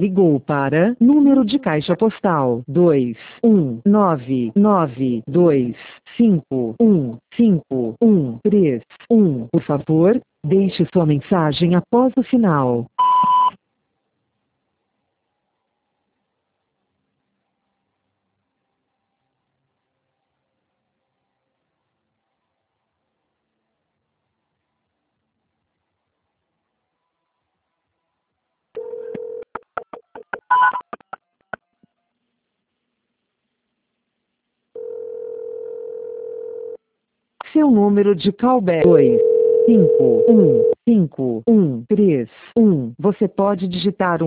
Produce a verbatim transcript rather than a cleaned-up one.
ligou para número de caixa postal dois um nove nove dois cinco um cinco um três um. Por favor, deixe sua mensagem após o sinal. Seu número de callback dois cinco um cinco um três um. Você pode digitar um